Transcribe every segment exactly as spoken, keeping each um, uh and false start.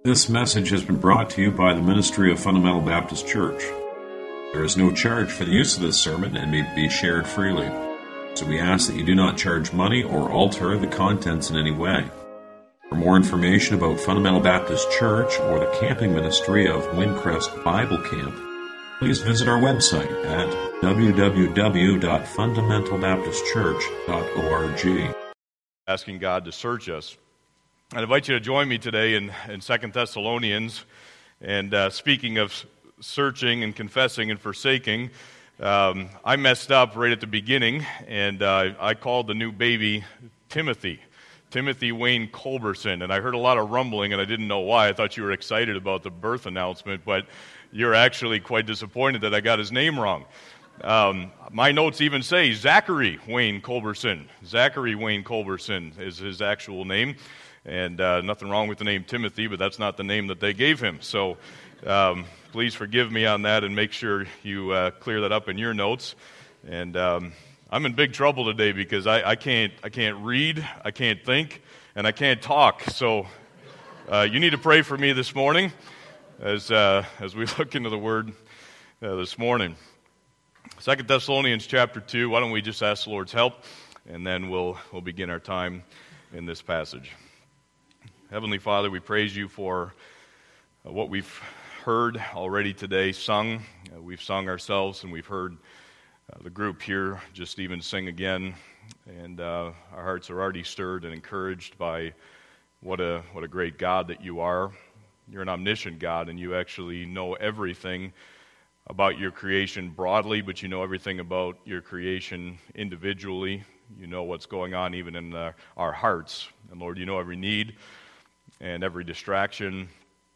This message has been brought to you by the Ministry of Fundamental Baptist Church. There is no charge for the use of this sermon and may be shared freely. So we ask that you do not charge money or alter the contents in any way. For more information about Fundamental Baptist Church or the camping ministry of Windcrest Bible Camp, please visit our website at w w w dot fundamental baptist church dot org. Asking God to search us. I invite you to join me today in, in Second Thessalonians. And uh, speaking of searching and confessing and forsaking, um, I messed up right at the beginning, and uh, I called the new baby Timothy. Timothy Wayne Culberson, and I heard a lot of rumbling, and I didn't know why. I thought you were excited about the birth announcement, but you're actually quite disappointed that I got his name wrong. Um, my notes even say Zachary Wayne Culberson. Zachary Wayne Culberson is his actual name, and uh, nothing wrong with the name Timothy, but that's not the name that they gave him. So um, please forgive me on that, and make sure you uh, clear that up in your notes. And um, I'm in big trouble today because I, I can't I can't read, I can't think, and I can't talk. So uh, you need to pray for me this morning as uh, as we look into the Word uh, this morning. Second Thessalonians chapter two. Why don't we just ask the Lord's help, and then we'll we'll begin our time in this passage. Heavenly Father, we praise you for uh, what we've heard already today, sung. Uh, we've sung ourselves, and we've heard uh, the group here just even sing again. And uh, our hearts are already stirred and encouraged by what a what a great God that you are. You're an omniscient God, and you actually know everything about your creation broadly, but you know everything about your creation individually. You know what's going on even in uh, our hearts. And Lord, you know every need and every distraction,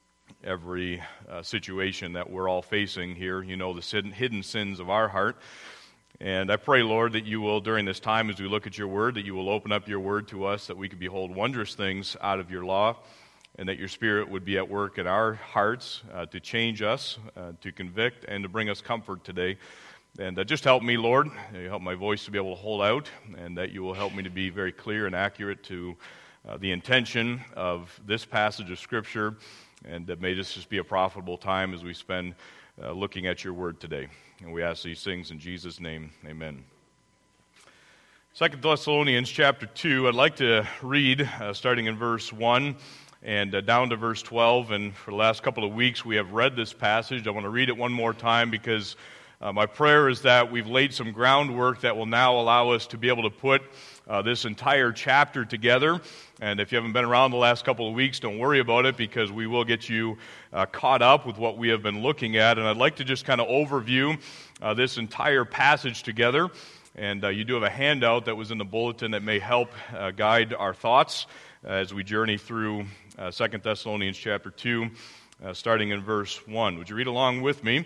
every uh, situation that we're all facing here. You know the sin, hidden sins of our heart. And I pray, Lord, that you will, during this time as we look at your word, that you will open up your word to us, that we can behold wondrous things out of your law, and that your Spirit would be at work in our hearts uh, to change us, uh, to convict, and to bring us comfort today. And uh, just help me, Lord. Help my voice to be able to hold out, and that you will help me to be very clear and accurate to uh, the intention of this passage of Scripture. And that may this just be a profitable time as we spend uh, looking at your word today. And we ask these things in Jesus' name. Amen. Second Thessalonians chapter two, I'd like to read uh, starting in verse one. And uh, down to verse twelve, and for the last couple of weeks we have read this passage. I want to read it one more time because uh, my prayer is that we've laid some groundwork that will now allow us to be able to put uh, this entire chapter together. And if you haven't been around the last couple of weeks, don't worry about it, because we will get you uh, caught up with what we have been looking at. And I'd like to just kind of overview uh, this entire passage together. And uh, you do have a handout that was in the bulletin that may help uh, guide our thoughts as we journey through uh, Second Thessalonians chapter two, uh, starting in verse one. Would you read along with me?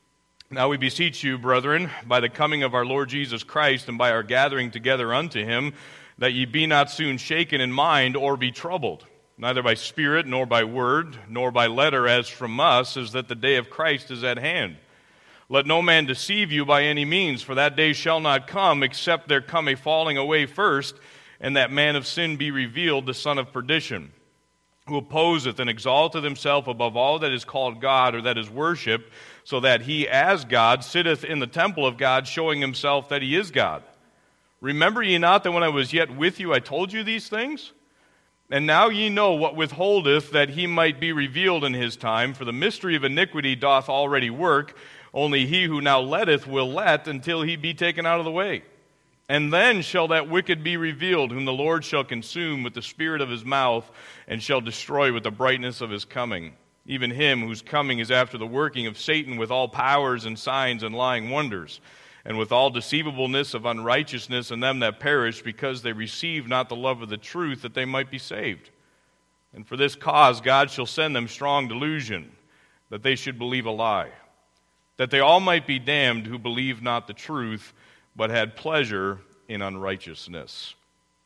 Now we beseech you, brethren, by the coming of our Lord Jesus Christ and by our gathering together unto him, that ye be not soon shaken in mind or be troubled, neither by spirit nor by word, nor by letter as from us, as that the day of Christ is at hand. Let no man deceive you by any means, for that day shall not come, except there come a falling away first, and that man of sin be revealed, the son of perdition, who opposeth and exalteth himself above all that is called God or that is worshipped, so that he as God sitteth in the temple of God, showing himself that he is God. Remember ye not that when I was yet with you I told you these things? And now ye know what withholdeth, that he might be revealed in his time, for the mystery of iniquity doth already work, only he who now letteth will let until he be taken out of the way. And then shall that wicked be revealed, whom the Lord shall consume with the spirit of his mouth, and shall destroy with the brightness of his coming. Even him whose coming is after the working of Satan with all powers and signs and lying wonders, and with all deceivableness of unrighteousness in them that perish, because they receive not the love of the truth, that they might be saved. And for this cause God shall send them strong delusion, that they should believe a lie, that they all might be damned who believe not the truth, but had pleasure in unrighteousness.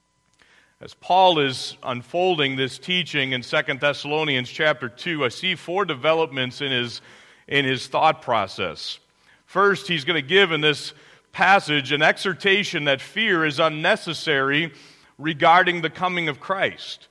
As Paul is unfolding this teaching in Second Thessalonians chapter two, I see four developments in his, in his thought process. First, he's going to give in this passage an exhortation that fear is unnecessary regarding the coming of Christ.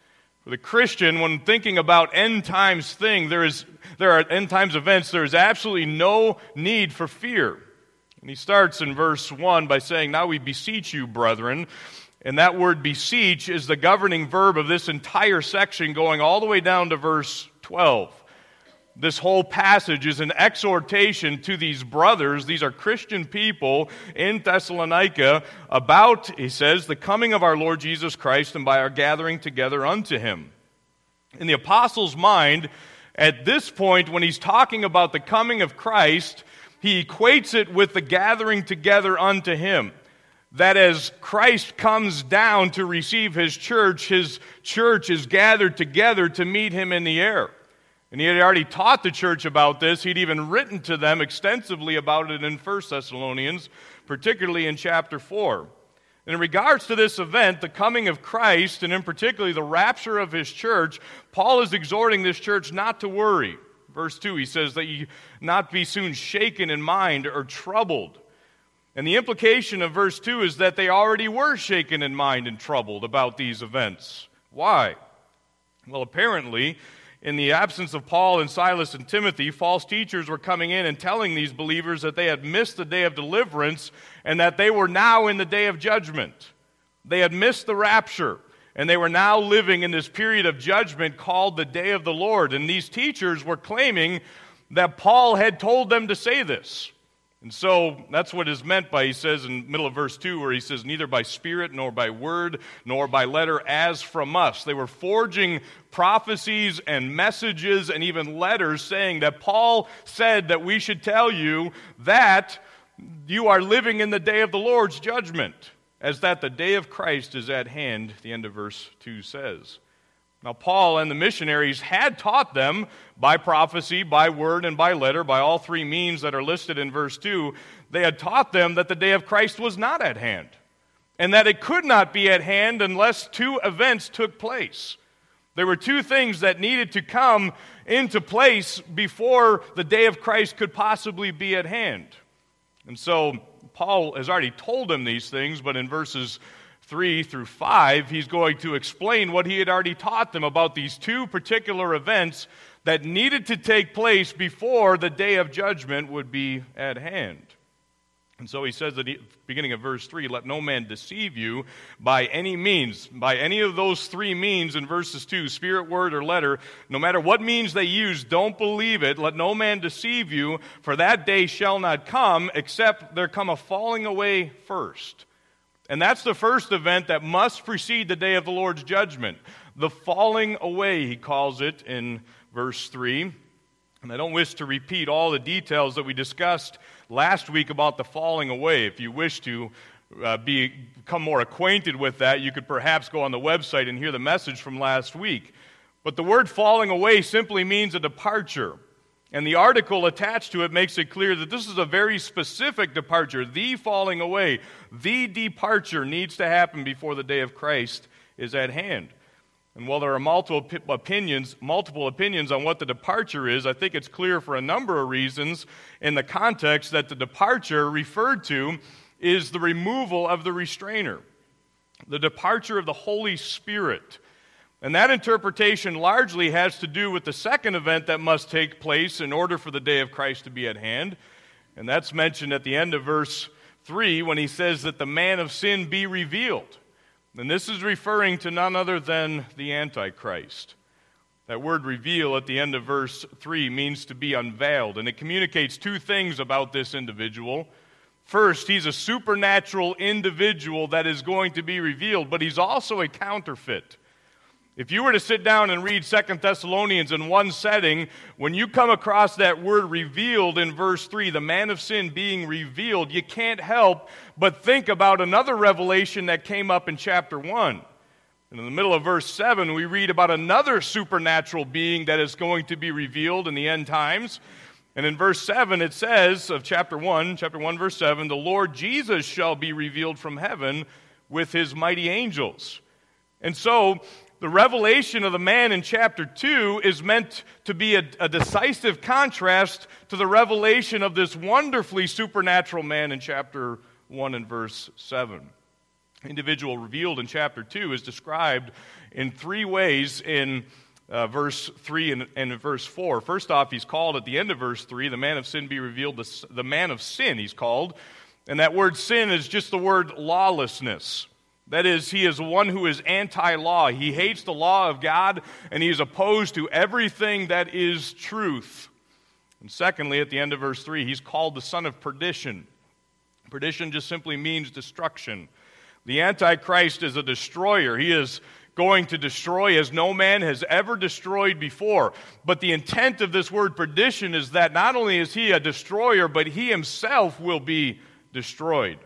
For the Christian, when thinking about end times thing, there is there are end times events, there is absolutely no need for fear. And he starts in verse one by saying, "Now we beseech you, brethren." And that word beseech is the governing verb of this entire section going all the way down to verse twelve. This whole passage is an exhortation to these brothers. These are Christian people in Thessalonica about, he says, the coming of our Lord Jesus Christ and by our gathering together unto him. In the apostle's mind, at this point, when he's talking about the coming of Christ, he equates it with the gathering together unto him. That as Christ comes down to receive his church, his church is gathered together to meet him in the air. And he had already taught the church about this. He'd even written to them extensively about it in First Thessalonians, particularly in chapter four. And in regards to this event, the coming of Christ, and in particular the rapture of his church, Paul is exhorting this church not to worry. Verse two, he says that you not be soon shaken in mind or troubled. And the implication of verse two is that they already were shaken in mind and troubled about these events. Why? Well, apparently, in the absence of Paul and Silas and Timothy, false teachers were coming in and telling these believers that they had missed the day of deliverance and that they were now in the day of judgment. They had missed the rapture, and they were now living in this period of judgment called the day of the Lord. And these teachers were claiming that Paul had told them to say this. And so that's what is meant by, he says in the middle of verse two, where he says, neither by spirit, nor by word, nor by letter, as from us. They were forging prophecies and messages and even letters saying that Paul said that we should tell you that you are living in the day of the Lord's judgment, as that the day of Christ is at hand, the end of verse two says. Now, Paul and the missionaries had taught them by prophecy, by word, and by letter, by all three means that are listed in verse two, they had taught them that the day of Christ was not at hand, and that it could not be at hand unless two events took place. There were two things that needed to come into place before the day of Christ could possibly be at hand. And so, Paul has already told them these things, but in verses three through five, he's going to explain what he had already taught them about these two particular events that needed to take place before the day of judgment would be at hand. And so he says at the beginning of verse three, let no man deceive you by any means, by any of those three means in verses two, spirit, word, or letter, no matter what means they use, don't believe it. Let no man deceive you, for that day shall not come, except there come a falling away first. And that's the first event that must precede the day of the Lord's judgment. The falling away, he calls it in verse three. And I don't wish to repeat all the details that we discussed last week about the falling away. If you wish to uh, be, become more acquainted with that, you could perhaps go on the website and hear the message from last week. But the word falling away simply means a departure. And the article attached to it makes it clear that this is a very specific departure. The falling away, the departure needs to happen before the day of Christ is at hand. And while there are multiple opinions, multiple opinions on what the departure is, I think it's clear for a number of reasons in the context that the departure referred to is the removal of the restrainer, the departure of the Holy Spirit. And that interpretation largely has to do with the second event that must take place in order for the day of Christ to be at hand. And that's mentioned at the end of verse three when he says that the man of sin be revealed. And this is referring to none other than the Antichrist. That word reveal at the end of verse three means to be unveiled. And it communicates two things about this individual. First, he's a supernatural individual that is going to be revealed, but he's also a counterfeit. If you were to sit down and read Second Thessalonians in one setting, when you come across that word revealed in verse three, the man of sin being revealed, you can't help but think about another revelation that came up in chapter one. And in the middle of verse seven, we read about another supernatural being that is going to be revealed in the end times. And in verse seven, it says of chapter one, chapter one, verse seven, the Lord Jesus shall be revealed from heaven with his mighty angels. And so, the revelation of the man in chapter two is meant to be a, a decisive contrast to the revelation of this wonderfully supernatural man in chapter one and verse seven. individual revealed in chapter two is described in three ways in uh, verse three and, and in verse four. First off, he's called at the end of verse three, the man of sin be revealed, the, the man of sin he's called. And that word sin is just the word lawlessness. That is, he is one who is anti-law. He hates the law of God, and he is opposed to everything that is truth. And secondly, at the end of verse three, he's called the son of perdition. Perdition just simply means destruction. The Antichrist is a destroyer. He is going to destroy as no man has ever destroyed before. But the intent of this word perdition is that not only is he a destroyer, but he himself will be destroyed.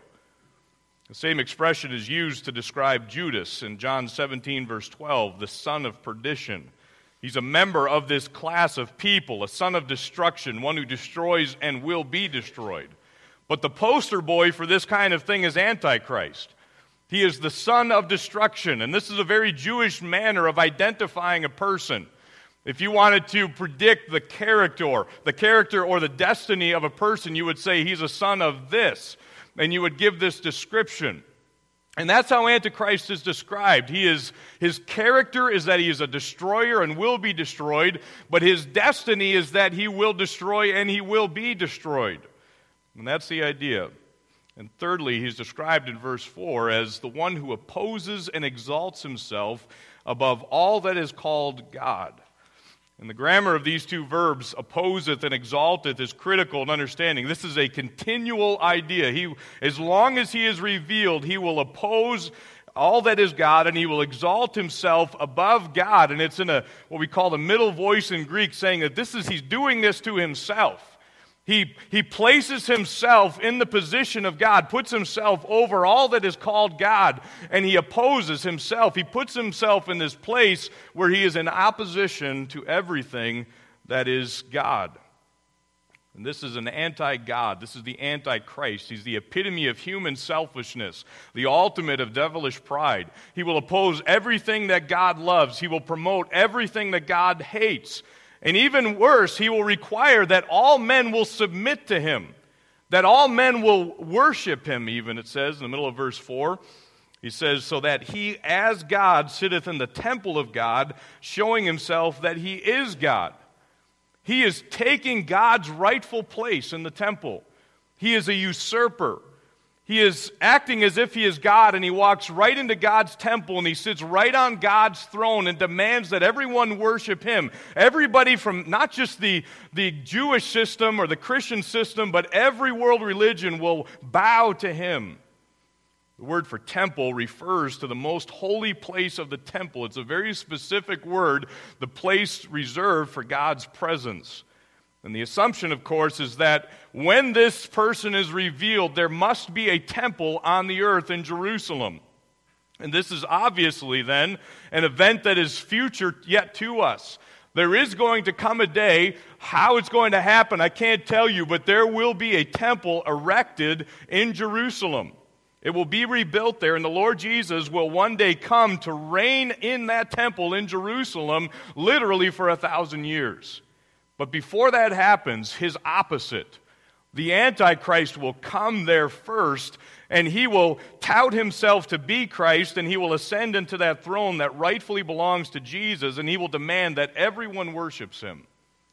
The same expression is used to describe Judas in John seventeen, verse twelve, the son of perdition. He's a member of this class of people, a son of destruction, one who destroys and will be destroyed. But the poster boy for this kind of thing is Antichrist. He is the son of destruction, and this is a very Jewish manner of identifying a person. If you wanted to predict the character, the character or the destiny of a person, you would say he's a son of this, and you would give this description. And that's how Antichrist is described. He is, his character is that he is a destroyer and will be destroyed, but his destiny is that he will destroy and he will be destroyed. And that's the idea. And thirdly, he's described in verse four as the one who opposes and exalts himself above all that is called God. And the grammar of these two verbs, opposeth and exalteth, is critical in understanding. This is a continual idea. He, as long as he is revealed, he will oppose all that is God, and he will exalt himself above God. And it's in a what we call the middle voice in Greek, saying that this is he's doing this to himself. He, he places himself in the position of God, puts himself over all that is called God, and he opposes himself. He puts himself in this place where he is in opposition to everything that is God. And this is an anti-God. This is the Antichrist. He's the epitome of human selfishness, the ultimate of devilish pride. He will oppose everything that God loves. He will promote everything that God hates. And even worse, he will require that all men will submit to him, that all men will worship him, even, it says in the middle of verse four. He says, so that he as God sitteth in the temple of God, showing himself that he is God. He is taking God's rightful place in the temple. He is a usurper. He is acting as if he is God, and he walks right into God's temple, and he sits right on God's throne and demands that everyone worship him. Everybody from not just the, the Jewish system or the Christian system, but every world religion will bow to him. The word for temple refers to the most holy place of the temple. It's a very specific word, the place reserved for God's presence. And the assumption, of course, is that when this person is revealed, there must be a temple on the earth in Jerusalem. And this is obviously, then, an event that is future yet to us. There is going to come a day, how it's going to happen, I can't tell you, but there will be a temple erected in Jerusalem. It will be rebuilt there, and the Lord Jesus will one day come to reign in that temple in Jerusalem, literally for a thousand years. But before that happens, his opposite, the Antichrist, will come there first, and he will tout himself to be Christ, and he will ascend into that throne that rightfully belongs to Jesus, and he will demand that everyone worships him.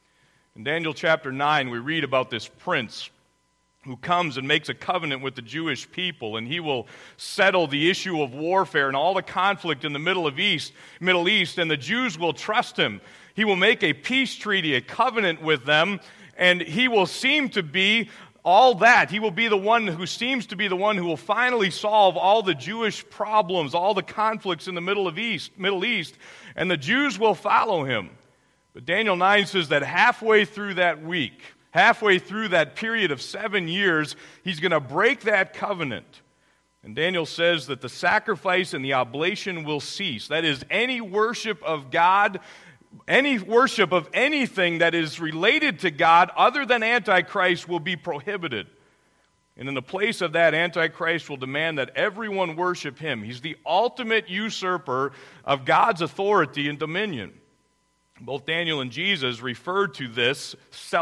In Daniel chapter nine, we read about this prince who comes and makes a covenant with the Jewish people, and he will settle the issue of warfare and all the conflict in the Middle of East, Middle East, and the Jews will trust him. He will make a peace treaty, a covenant with them, and he will seem to be all that. He will be the one who seems to be the one who will finally solve all the Jewish problems, all the conflicts in the Middle of East, Middle East, and the Jews will follow him. But Daniel nine says that halfway through that week, halfway through that period of seven years, he's going to break that covenant. And Daniel says that the sacrifice and the oblation will cease. That is, any worship of God, any worship of anything that is related to God other than Antichrist will be prohibited. And in the place of that, Antichrist will demand that everyone worship him. He's the ultimate usurper of God's authority and dominion. Both Daniel and Jesus referred to this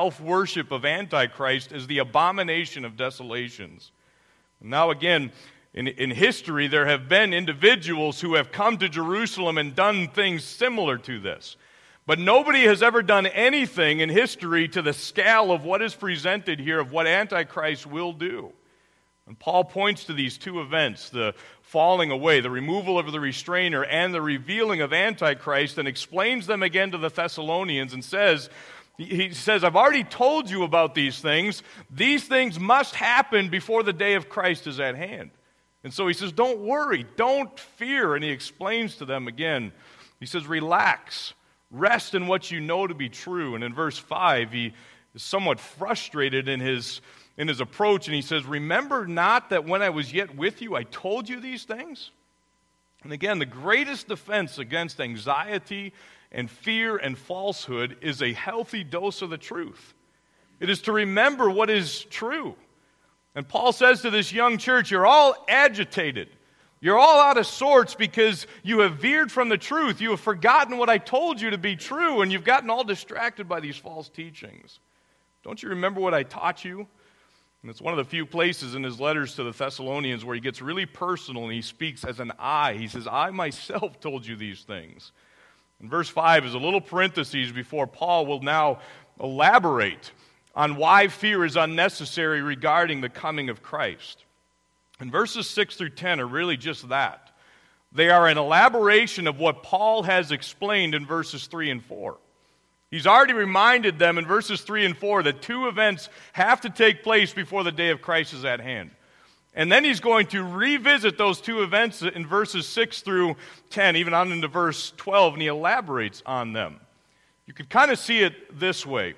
self-worship of Antichrist as the abomination of desolations. Now again, In, in history, there have been individuals who have come to Jerusalem and done things similar to this. But nobody has ever done anything in history to the scale of what is presented here of what Antichrist will do. And Paul points to these two events, the falling away, the removal of the restrainer, and the revealing of Antichrist, and explains them again to the Thessalonians and says, he says, I've already told you about these things. These things must happen before the day of Christ is at hand. And so he says, don't worry, don't fear. And he explains to them again, he says, relax, rest in what you know to be true. And in verse five, he is somewhat frustrated in his in his approach, and he says, remember not that when I was yet with you, I told you these things? And again, the greatest defense against anxiety and fear and falsehood is a healthy dose of the truth. It is to remember what is true. And Paul says to this young church, you're all agitated. You're all out of sorts because you have veered from the truth. You have forgotten what I told you to be true, and you've gotten all distracted by these false teachings. Don't you remember what I taught you? And it's one of the few places in his letters to the Thessalonians where he gets really personal and he speaks as an I. He says, I myself told you these things. And verse five is a little parenthesis before Paul will now elaborate on why fear is unnecessary regarding the coming of Christ. And verses six through ten are really just that. They are an elaboration of what Paul has explained in verses three and four. He's already reminded them in verses three and four that two events have to take place before the day of Christ is at hand. And then he's going to revisit those two events in verses six through ten, even on into verse twelve, and he elaborates on them. You can kind of see it this way.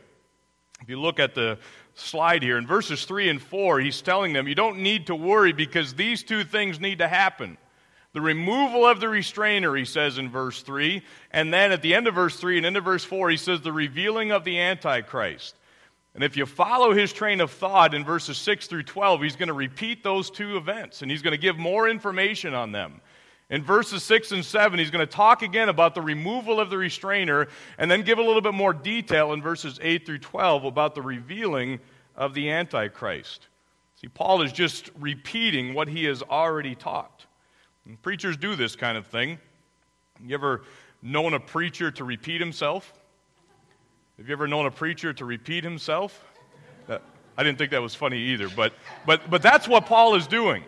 If you look at the slide here, in verses three and four, he's telling them, you don't need to worry because these two things need to happen. The removal of the restrainer, he says in verse three, and then at the end of verse three and into verse four, he says the revealing of the Antichrist. And if you follow his train of thought in verses six through twelve, he's going to repeat those two events, and he's going to give more information on them. In verses six and seven, he's going to talk again about the removal of the restrainer, and then give a little bit more detail in verses eight through twelve about the revealing of the Antichrist. See, Paul is just repeating what he has already taught. And preachers do this kind of thing. You ever known a preacher to repeat himself? Have you ever known a preacher to repeat himself? Uh, I didn't think that was funny either, but, but, but that's what Paul is doing.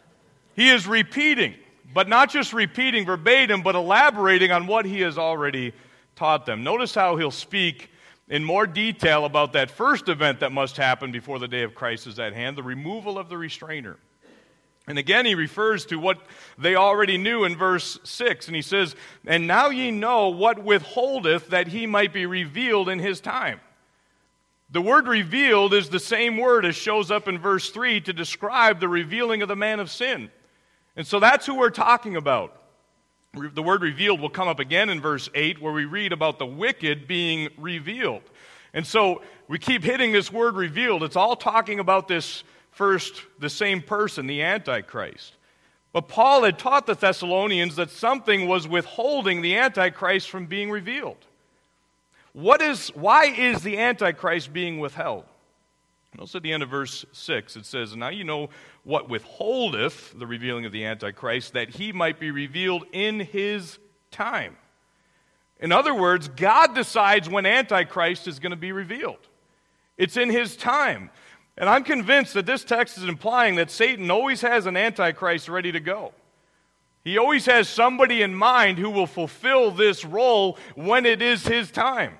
He is repeating, but not just repeating verbatim, but elaborating on what he has already taught them. Notice how he'll speak in more detail about that first event that must happen before the day of Christ is at hand, the removal of the restrainer. And again, he refers to what they already knew in verse six, and he says, and now ye know what withholdeth that he might be revealed in his time. The word revealed is the same word as shows up in verse three to describe the revealing of the man of sin. And so that's who we're talking about. The word revealed will come up again in verse eight, where we read about the wicked being revealed. And so we keep hitting this word revealed. It's all talking about this first, the same person, the Antichrist. But Paul had taught the Thessalonians that something was withholding the Antichrist from being revealed. What is, why is the Antichrist being withheld? Notice at the end of verse six, it says, now you know what withholdeth the revealing of the Antichrist, that he might be revealed in his time. In other words, God decides when Antichrist is going to be revealed. It's in his time. And I'm convinced that this text is implying that Satan always has an Antichrist ready to go. He always has somebody in mind who will fulfill this role when it is his time.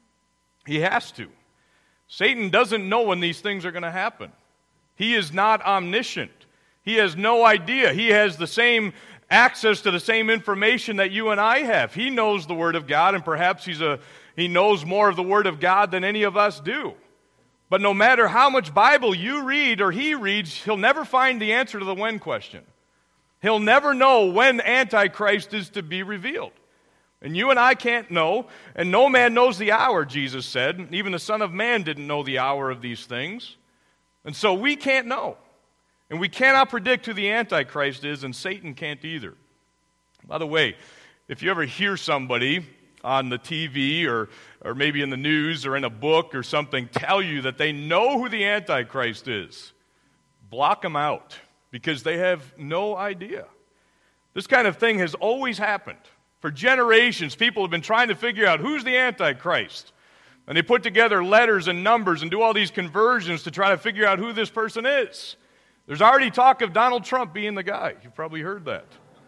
He has to. Satan doesn't know when these things are going to happen. He is not omniscient. He has no idea. He has the same access to the same information that you and I have. He knows the Word of God, and perhaps he's a, he knows more of the Word of God than any of us do. But no matter how much Bible you read or he reads, he'll never find the answer to the when question. He'll never know when Antichrist is to be revealed. And you and I can't know, and no man knows the hour, Jesus said. Even the Son of Man didn't know the hour of these things. And so we can't know. And we cannot predict who the Antichrist is, and Satan can't either. By the way, if you ever hear somebody on the T V or, or maybe in the news or in a book or something tell you that they know who the Antichrist is, block them out. because they have no idea. This kind of thing has always happened. For generations, people have been trying to figure out who's the Antichrist. And they put together letters and numbers and do all these conversions to try to figure out who this person is. There's already talk of Donald Trump being the guy. You've probably heard that.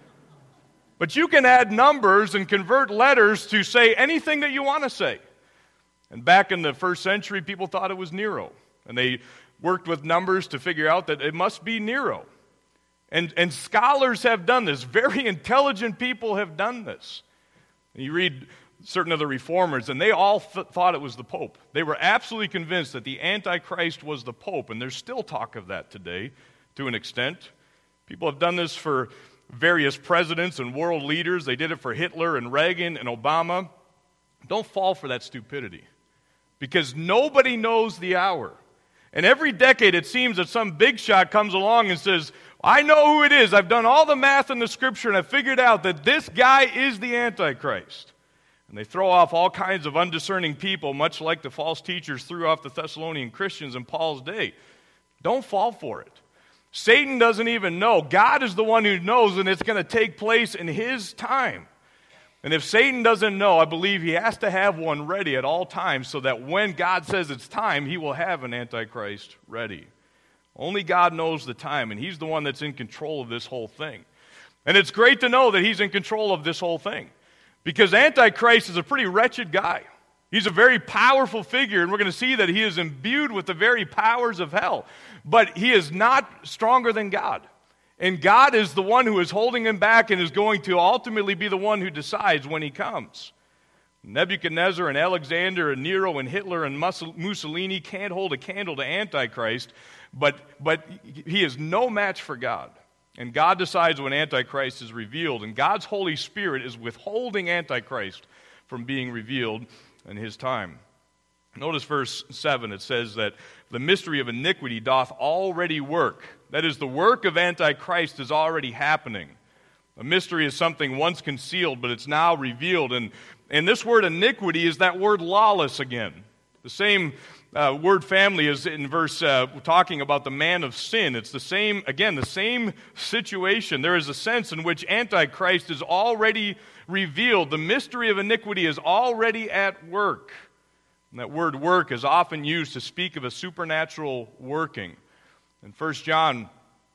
But you can add numbers and convert letters to say anything that you want to say. And back in the first century, people thought it was Nero. And they worked with numbers to figure out that it must be Nero. And, and scholars have done this. Very intelligent people have done this. And you read certain of the reformers, and they all th- thought it was the Pope. They were absolutely convinced that the Antichrist was the Pope, and there's still talk of that today to an extent. People have done this for various presidents and world leaders. They did it for Hitler and Reagan and Obama. Don't fall for that stupidity, because nobody knows the hour. And every decade it seems that some big shot comes along and says, I know who it is. I've done all the math in the Scripture, and I've figured out that this guy is the Antichrist. And they throw off all kinds of undiscerning people, much like the false teachers threw off the Thessalonian Christians in Paul's day. Don't fall for it. Satan doesn't even know. God is the one who knows, and it's going to take place in his time. And if Satan doesn't know, I believe he has to have one ready at all times so that when God says it's time, he will have an Antichrist ready. Only God knows the time, and he's the one that's in control of this whole thing. And it's great to know that he's in control of this whole thing, because Antichrist is a pretty wretched guy. He's a very powerful figure, and we're going to see that he is imbued with the very powers of hell. But he is not stronger than God. And God is the one who is holding him back and is going to ultimately be the one who decides when he comes. Nebuchadnezzar and Alexander and Nero and Hitler and Mussolini can't hold a candle to Antichrist, but, but he is no match for God. And God decides when Antichrist is revealed, and God's Holy Spirit is withholding Antichrist from being revealed in his time. Notice verse seven, it says that the mystery of iniquity doth already work. That is, the work of Antichrist is already happening. A mystery is something once concealed, but it's now revealed. And, and this word iniquity is that word lawless again. The same uh, word family is in verse, uh, talking about the man of sin. It's the same, again, the same situation. There is a sense in which Antichrist is already revealed. The mystery of iniquity is already at work. And that word work is often used to speak of a supernatural working. In First John,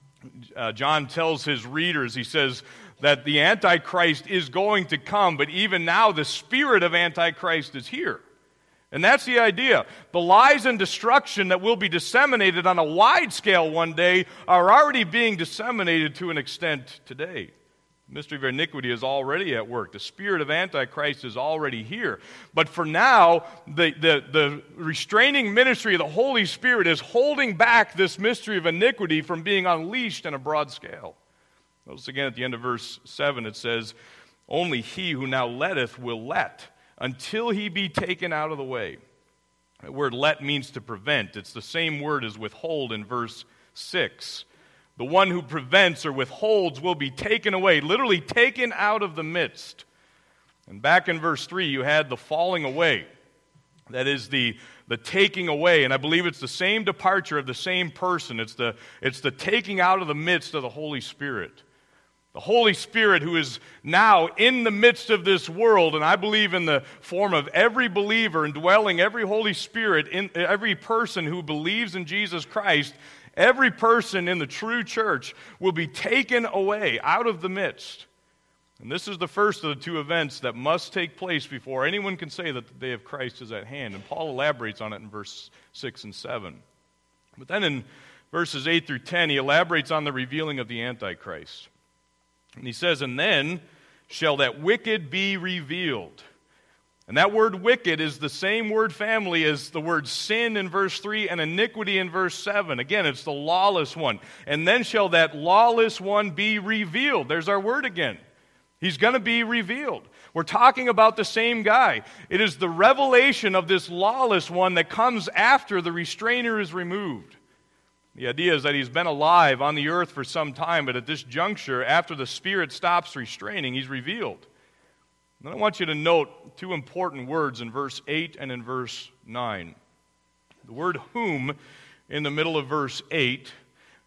uh, John tells his readers, he says that the Antichrist is going to come, but even now the spirit of Antichrist is here. And that's the idea. The lies and destruction that will be disseminated on a wide scale one day are already being disseminated to an extent today. The mystery of iniquity is already at work. The spirit of Antichrist is already here. But for now, the, the, the restraining ministry of the Holy Spirit is holding back this mystery of iniquity from being unleashed on a broad scale. Notice again at the end of verse seven, it says, only he who now letteth will let, until he be taken out of the way. The word let means to prevent. It's the same word as withhold in verse six. The one who prevents or withholds will be taken away, literally taken out of the midst. And back in verse three, you had the falling away. That is the, the taking away. And I believe it's the same departure of the same person. It's the, it's the taking out of the midst of the Holy Spirit. The Holy Spirit who is now in the midst of this world, and I believe in the form of every believer, indwelling every Holy Spirit, in every person who believes in Jesus Christ, every person in the true church will be taken away out of the midst. And this is the first of the two events that must take place before anyone can say that the day of Christ is at hand. And Paul elaborates on it in verse six and seven. But then in verses eight through ten, he elaborates on the revealing of the Antichrist. And he says, and then shall that wicked be revealed. And that word wicked is the same word family as the word sin in verse three and iniquity in verse seven. Again, it's the lawless one. And then shall that lawless one be revealed. There's our word again. He's going to be revealed. We're talking about the same guy. It is the revelation of this lawless one that comes after the restrainer is removed. The idea is that he's been alive on the earth for some time, but at this juncture, after the Spirit stops restraining, he's revealed. And then I want you to note two important words in verse eight and in verse nine. The word whom in the middle of verse eight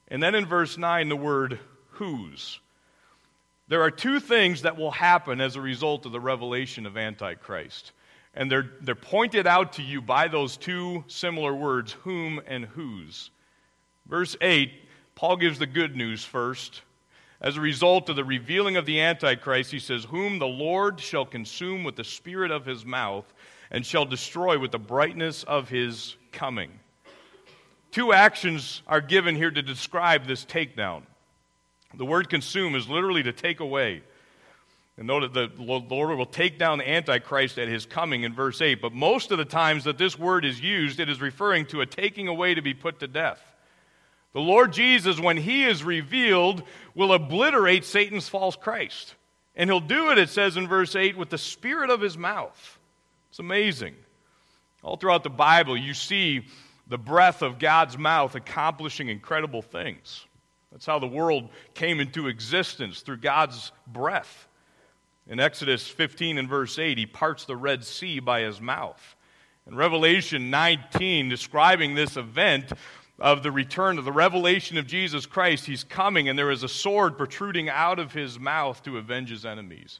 And then in verse nine, the word whose. There are two things that will happen as a result of the revelation of Antichrist. And they're, they're pointed out to you by those two similar words, whom and whose. Verse eight, Paul gives the good news first. As a result of the revealing of the Antichrist, he says, whom the Lord shall consume with the spirit of his mouth and shall destroy with the brightness of his coming. Two actions are given here to describe this takedown. The word consume is literally to take away. And note that the Lord will take down the Antichrist at his coming in verse eight. But most of the times that this word is used, it is referring to a taking away to be put to death. The Lord Jesus, when he is revealed, will obliterate Satan's false Christ. And he'll do it, it says in verse eight, with the spirit of his mouth. It's amazing. All throughout the Bible, you see the breath of God's mouth accomplishing incredible things. That's how the world came into existence, through God's breath. In Exodus fifteen and verse eight, he parts the Red Sea by his mouth. In Revelation nineteen, describing this event of the return of the revelation of Jesus Christ, he's coming and there is a sword protruding out of his mouth to avenge his enemies.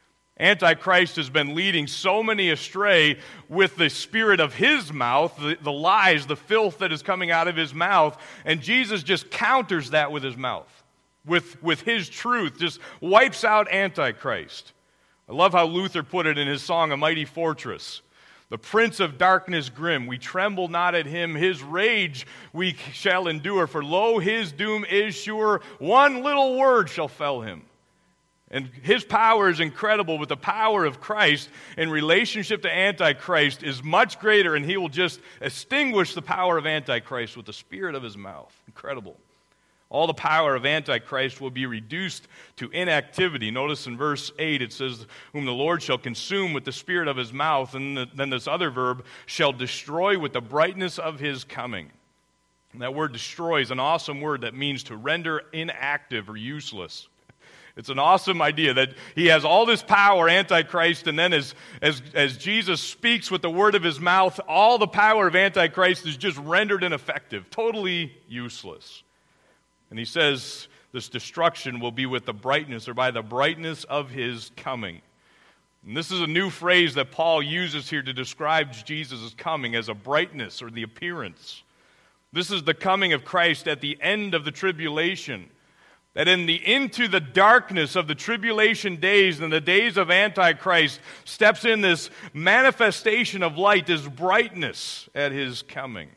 Antichrist has been leading so many astray with the spirit of his mouth, the, the lies, the filth that is coming out of his mouth, and Jesus just counters that with his mouth, with, with his truth, just wipes out Antichrist. I love how Luther put it in his song, A Mighty Fortress. The prince of darkness grim, we tremble not at him, his rage we shall endure, for lo, his doom is sure, one little word shall fell him. And his power is incredible, but the power of Christ in relationship to Antichrist is much greater, and he will just extinguish the power of Antichrist with the spirit of his mouth. Incredible. All the power of Antichrist will be reduced to inactivity. Notice in verse eight it says, whom the Lord shall consume with the spirit of his mouth, and then this other verb, shall destroy with the brightness of his coming. And that word destroy is an awesome word that means to render inactive or useless. It's an awesome idea that he has all this power, Antichrist, and then as, as, as Jesus speaks with the word of his mouth, all the power of Antichrist is just rendered ineffective, totally useless. And he says this destruction will be with the brightness, or by the brightness of his coming. And this is a new phrase that Paul uses here to describe Jesus' coming as a brightness, or the appearance. This is the coming of Christ at the end of the tribulation. That in the into the darkness of the tribulation days and the days of Antichrist steps in this manifestation of light, this brightness at his coming.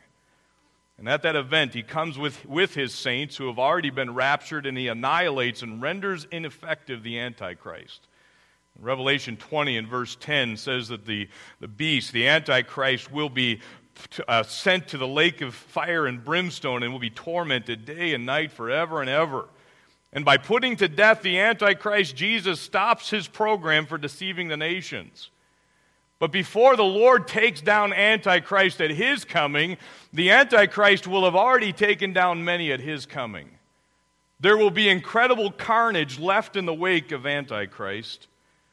And at that event, he comes with, with his saints who have already been raptured, and he annihilates and renders ineffective the Antichrist. Revelation twenty and verse ten says that the, the beast, the Antichrist, will be uh, sent to the lake of fire and brimstone and will be tormented day and night forever and ever. And by putting to death the Antichrist, Jesus stops his program for deceiving the nations. But before the Lord takes down Antichrist at his coming, the Antichrist will have already taken down many at his coming. There will be incredible carnage left in the wake of Antichrist.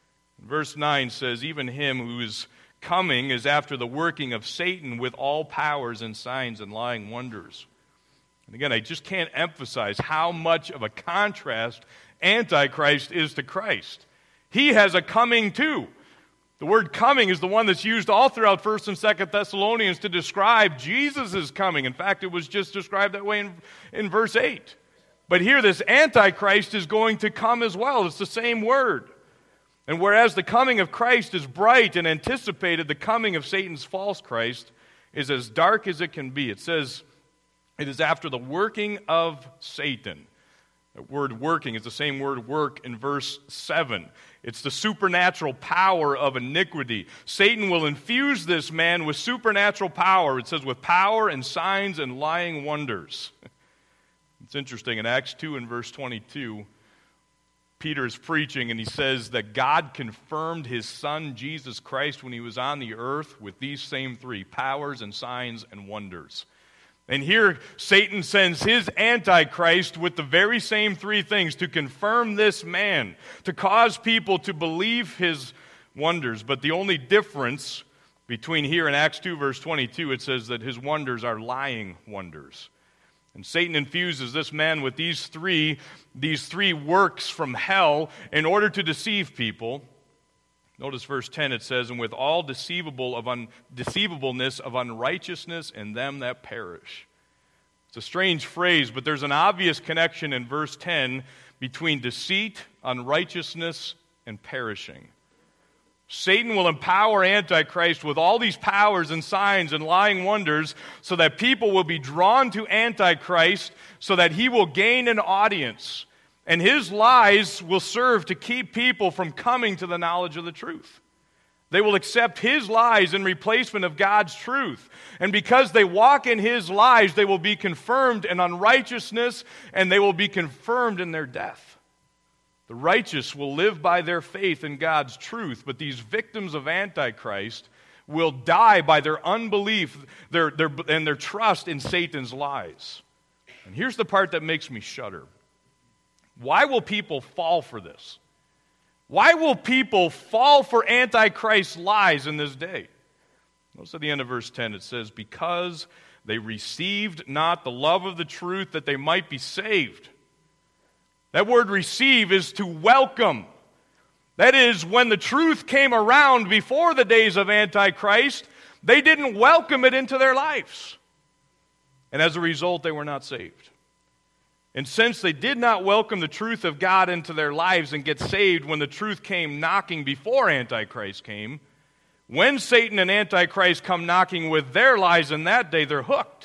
Verse nine says, even him who is coming is after the working of Satan with all powers and signs and lying wonders. And again, I just can't emphasize how much of a contrast Antichrist is to Christ. He has a coming too. The word coming is the one that's used all throughout First and Second Thessalonians to describe Jesus' coming. In fact, it was just described that way in, in verse eight. But here, this Antichrist is going to come as well. It's the same word. And whereas the coming of Christ is bright and anticipated, the coming of Satan's false Christ is as dark as it can be. It says, it is after the working of Satan. The word working is the same word work in verse seven. It's the supernatural power of iniquity. Satan will infuse this man with supernatural power. It says with power and signs and lying wonders. It's interesting. In Acts two and verse twenty-two, Peter is preaching and he says that God confirmed his son Jesus Christ when he was on the earth with these same three, powers and signs and wonders. And here Satan sends his Antichrist with the very same three things to confirm this man, to cause people to believe his wonders. But the only difference between here and Acts two verse twenty-two, it says that his wonders are lying wonders. And Satan infuses this man with these three, these three works from hell in order to deceive people. Notice verse ten, it says, "And with all deceivable of un, deceivableness of unrighteousness in them that perish." It's a strange phrase, but there's an obvious connection in verse ten between deceit, unrighteousness, and perishing. Satan will empower Antichrist with all these powers and signs and lying wonders so that people will be drawn to Antichrist so that he will gain an audience. And his lies will serve to keep people from coming to the knowledge of the truth. They will accept his lies in replacement of God's truth. And because they walk in his lies, they will be confirmed in unrighteousness and they will be confirmed in their death. The righteous will live by their faith in God's truth, but these victims of Antichrist will die by their unbelief their, their, and their trust in Satan's lies. And here's the part that makes me shudder. Why will people fall for this? Why will people fall for Antichrist's lies in this day? Notice at the end of verse ten it says, "Because they received not the love of the truth that they might be saved." That word receive is to welcome. That is, when the truth came around before the days of Antichrist, they didn't welcome it into their lives. And as a result, they were not saved. And since they did not welcome the truth of God into their lives and get saved when the truth came knocking before Antichrist came, when Satan and Antichrist come knocking with their lies in that day, they're hooked.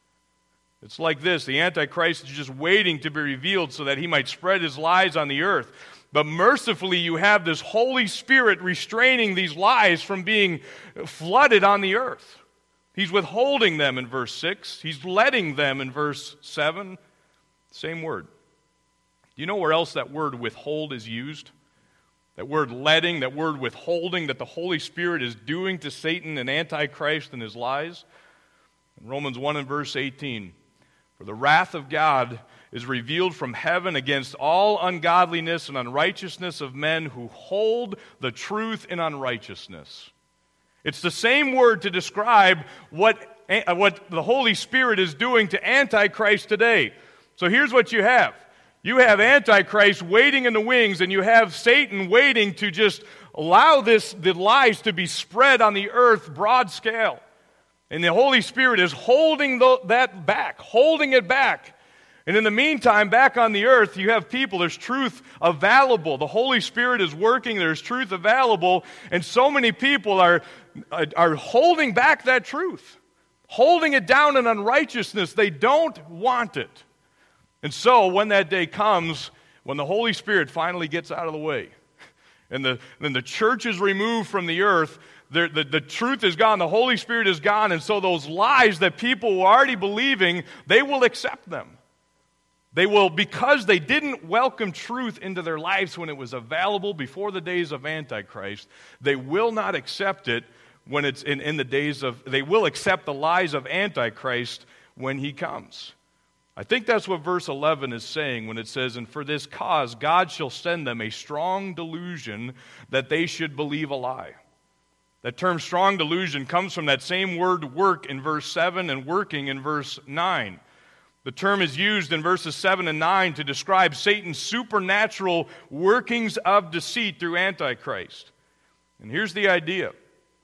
It's like this. The Antichrist is just waiting to be revealed so that he might spread his lies on the earth. But mercifully, you have this Holy Spirit restraining these lies from being flooded on the earth. He's withholding them in verse six. He's letting them in verse seven. Same word. Do you know where else that word withhold is used? That word letting, that word withholding that the Holy Spirit is doing to Satan and Antichrist and his lies? In Romans one and verse eighteen. "For the wrath of God is revealed from heaven against all ungodliness and unrighteousness of men who hold the truth in unrighteousness." It's the same word to describe what, what the Holy Spirit is doing to Antichrist today. So here's what you have. You have Antichrist waiting in the wings, and you have Satan waiting to just allow this, the lies to be spread on the earth broad scale. And the Holy Spirit is holding the, that back, holding it back. And in the meantime, back on the earth, you have people, there's truth available. The Holy Spirit is working, there's truth available, and so many people are, are holding back that truth, holding it down in unrighteousness. They don't want it. And so when that day comes, when the Holy Spirit finally gets out of the way, and the, then the church is removed from the earth, The, the, the truth is gone, the Holy Spirit is gone, and so those lies that people were already believing, they will accept them. They will, because they didn't welcome truth into their lives when it was available before the days of Antichrist, they will not accept it when it's in, in the days of, they will accept the lies of Antichrist when he comes. I think that's what verse eleven is saying when it says, "And for this cause God shall send them a strong delusion that they should believe a lie." That term strong delusion comes from that same word work in verse seven and working in verse nine. The term is used in verses seven and nine to describe Satan's supernatural workings of deceit through Antichrist. And here's the idea.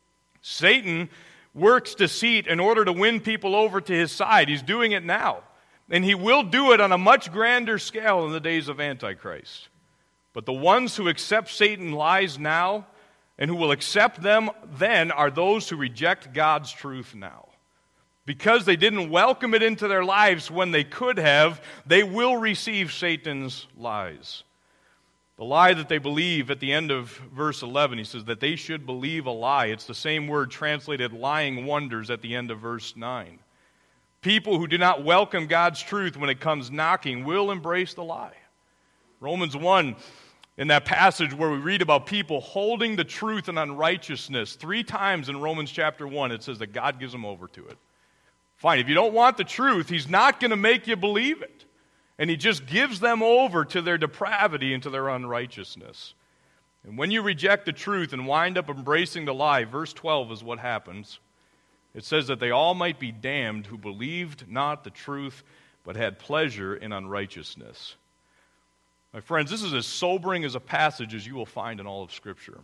Satan works deceit in order to win people over to his side. He's doing it now. And he will do it on a much grander scale in the days of Antichrist. But the ones who accept Satan's lies now and who will accept them then are those who reject God's truth now. Because they didn't welcome it into their lives when they could have, they will receive Satan's lies. The lie that they believe at the end of verse eleven, he says that they should believe a lie. It's the same word translated lying wonders at the end of verse nine. People who do not welcome God's truth when it comes knocking will embrace the lie. Romans one, in that passage where we read about people holding the truth in unrighteousness, three times in Romans chapter one, it says that God gives them over to it. Fine, if you don't want the truth, he's not going to make you believe it. And he just gives them over to their depravity and to their unrighteousness. And when you reject the truth and wind up embracing the lie, verse twelve is what happens. It says that they all might be damned who believed not the truth, but had pleasure in unrighteousness. My friends, this is as sobering as a passage as you will find in all of Scripture.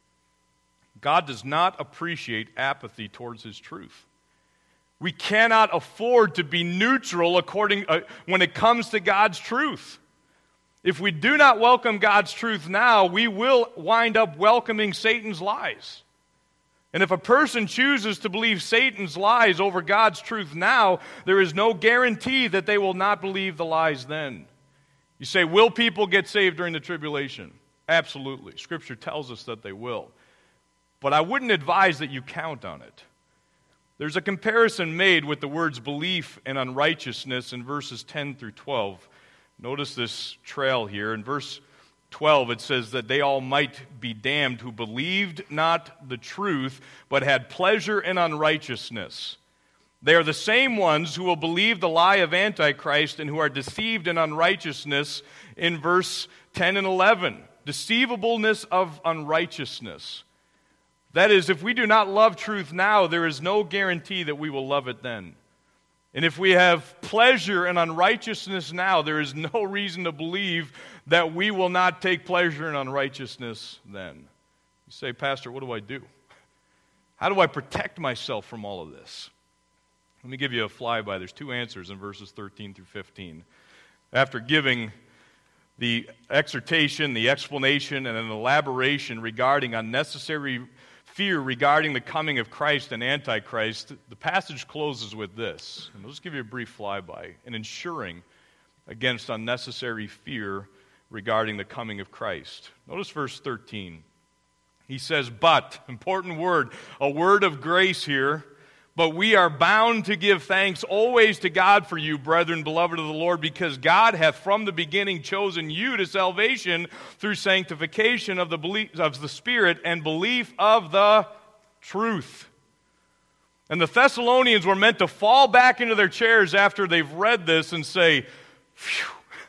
God does not appreciate apathy towards His truth. We cannot afford to be neutral according uh, when it comes to God's truth. If we do not welcome God's truth now, we will wind up welcoming Satan's lies. And if a person chooses to believe Satan's lies over God's truth now, there is no guarantee that they will not believe the lies then. You say, will people get saved during the tribulation? Absolutely. Scripture tells us that they will. But I wouldn't advise that you count on it. There's a comparison made with the words belief and unrighteousness in verses ten through twelve. Notice this trail here. In verse twelve, it says that they all might be damned who believed not the truth, but had pleasure in unrighteousness. They are the same ones who will believe the lie of Antichrist and who are deceived in unrighteousness in verse ten and eleven. Deceivableness of unrighteousness. That is, if we do not love truth now, there is no guarantee that we will love it then. And if we have pleasure in unrighteousness now, there is no reason to believe that we will not take pleasure in unrighteousness then. You say, Pastor, what do I do? How do I protect myself from all of this? Let me give you a flyby. There's two answers in verses thirteen through fifteen. After giving the exhortation, the explanation, and an elaboration regarding unnecessary fear regarding the coming of Christ and Antichrist, the passage closes with this. And I'll just give you a brief flyby. In ensuring against unnecessary fear regarding the coming of Christ. Notice verse thirteen. He says, but, important word, a word of grace here, but we are bound to give thanks always to God for you, brethren, beloved of the Lord, because God hath from the beginning chosen you to salvation through sanctification of the belief of the Spirit and belief of the truth. And the Thessalonians were meant to fall back into their chairs after they've read this and say, phew,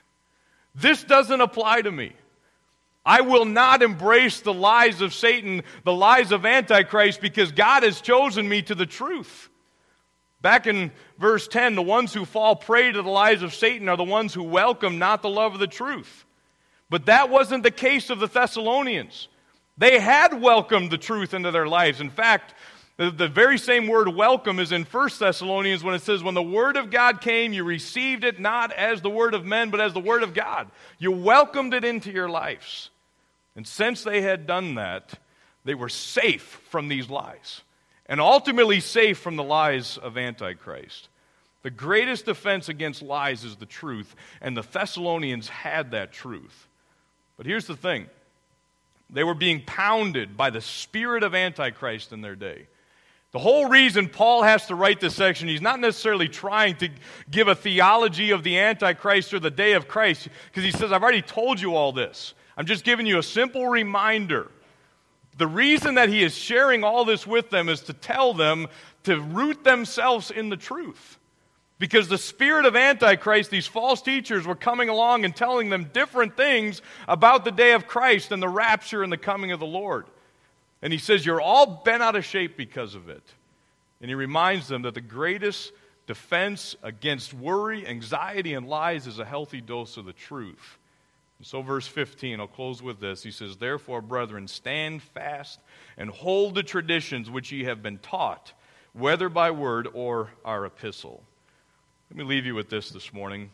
this doesn't apply to me. I will not embrace the lies of Satan, the lies of Antichrist, because God has chosen me to the truth. Back in verse ten, the ones who fall prey to the lies of Satan are the ones who welcome not the love of the truth. But that wasn't the case of the Thessalonians. They had welcomed the truth into their lives. In fact, the, the very same word welcome is in First Thessalonians when it says, when the word of God came, you received it not as the word of men, but as the word of God. You welcomed it into your lives. And since they had done that, they were safe from these lies, and ultimately safe from the lies of Antichrist. The greatest defense against lies is the truth, and the Thessalonians had that truth. But here's the thing. They were being pounded by the spirit of Antichrist in their day. The whole reason Paul has to write this section, he's not necessarily trying to give a theology of the Antichrist or the day of Christ, because he says, I've already told you all this. I'm just giving you a simple reminder. The reason that he is sharing all this with them is to tell them to root themselves in the truth. Because the spirit of Antichrist, these false teachers, were coming along and telling them different things about the day of Christ and the rapture and the coming of the Lord. And he says, you're all bent out of shape because of it. And he reminds them that the greatest defense against worry, anxiety, and lies is a healthy dose of the truth. So verse fifteen, I'll close with this. He says, therefore, brethren, stand fast and hold the traditions which ye have been taught, whether by word or our epistle. Let me leave you with this this morning.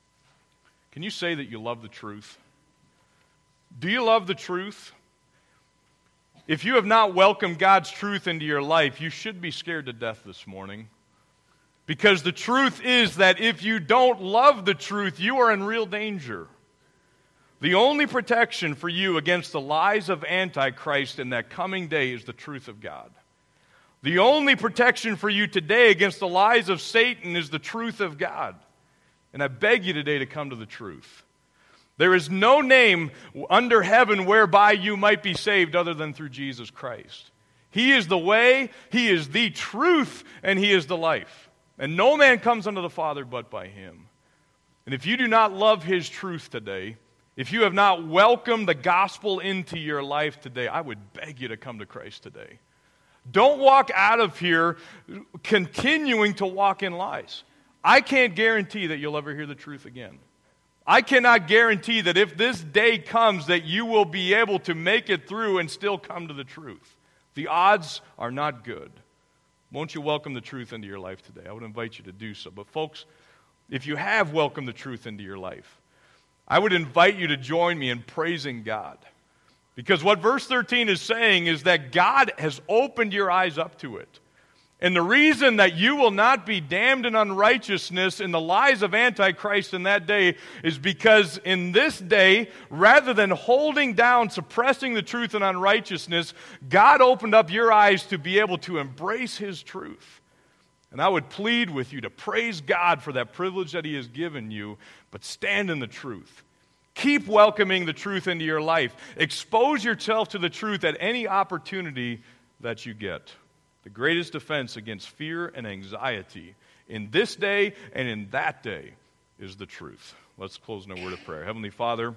Can you say that you love the truth? Do you love the truth? If you have not welcomed God's truth into your life, you should be scared to death this morning. Because the truth is that if you don't love the truth, you are in real danger. The only protection for you against the lies of Antichrist in that coming day is the truth of God. The only protection for you today against the lies of Satan is the truth of God. And I beg you today to come to the truth. There is no name under heaven whereby you might be saved other than through Jesus Christ. He is the way, He is the truth, and He is the life. And no man comes unto the Father but by Him. And if you do not love His truth today, if you have not welcomed the gospel into your life today, I would beg you to come to Christ today. Don't walk out of here continuing to walk in lies. I can't guarantee that you'll ever hear the truth again. I cannot guarantee that if this day comes that you will be able to make it through and still come to the truth. The odds are not good. Won't you welcome the truth into your life today? I would invite you to do so. But folks, if you have welcomed the truth into your life, I would invite you to join me in praising God. Because what verse thirteen is saying is that God has opened your eyes up to it. And the reason that you will not be damned in unrighteousness in the lies of Antichrist in that day is because in this day, rather than holding down, suppressing the truth and unrighteousness, God opened up your eyes to be able to embrace His truth. And I would plead with you to praise God for that privilege that He has given you, but stand in the truth. Keep welcoming the truth into your life. Expose yourself to the truth at any opportunity that you get. The greatest defense against fear and anxiety in this day and in that day is the truth. Let's close in a word of prayer. Heavenly Father,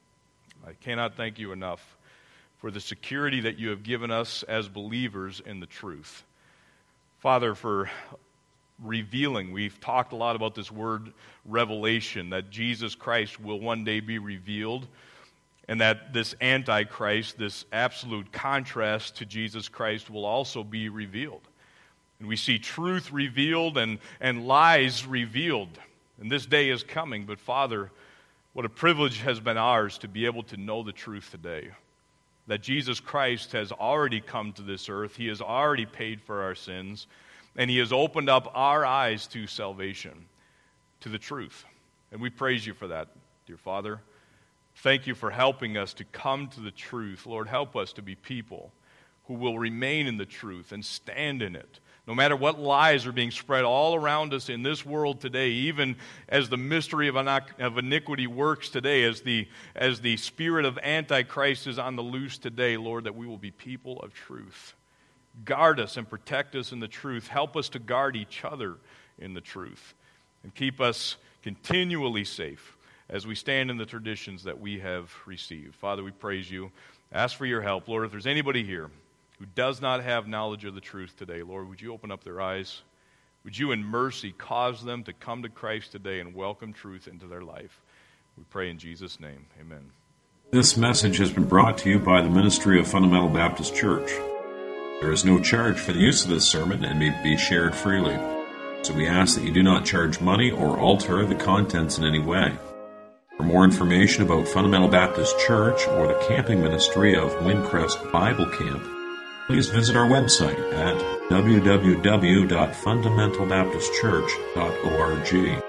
I cannot thank you enough for the security that you have given us as believers in the truth. Father, for revealing, we've talked a lot about this word revelation, that Jesus Christ will one day be revealed. And that this Antichrist, this absolute contrast to Jesus Christ, will also be revealed. And we see truth revealed and, and lies revealed. And this day is coming. But Father, what a privilege has been ours to be able to know the truth today. That Jesus Christ has already come to this earth. He has already paid for our sins. And He has opened up our eyes to salvation, to the truth. And we praise you for that, dear Father. Thank you for helping us to come to the truth. Lord, help us to be people who will remain in the truth and stand in it. No matter what lies are being spread all around us in this world today, even as the mystery of iniquity works today, as the, as the spirit of Antichrist is on the loose today, Lord, that we will be people of truth. Guard us and protect us in the truth. Help us to guard each other in the truth. And keep us continually safe as we stand in the traditions that we have received. Father, we praise you. Ask for your help. Lord, if there's anybody here who does not have knowledge of the truth today, Lord, would you open up their eyes? Would you in mercy cause them to come to Christ today and welcome truth into their life? We pray in Jesus' name. Amen. This message has been brought to you by the Ministry of Fundamental Baptist Church. There is no charge for the use of this sermon and may be shared freely. So we ask that you do not charge money or alter the contents in any way. For more information about Fundamental Baptist Church or the camping ministry of Windcrest Bible Camp, please visit our website at w w w dot fundamental baptist church dot org.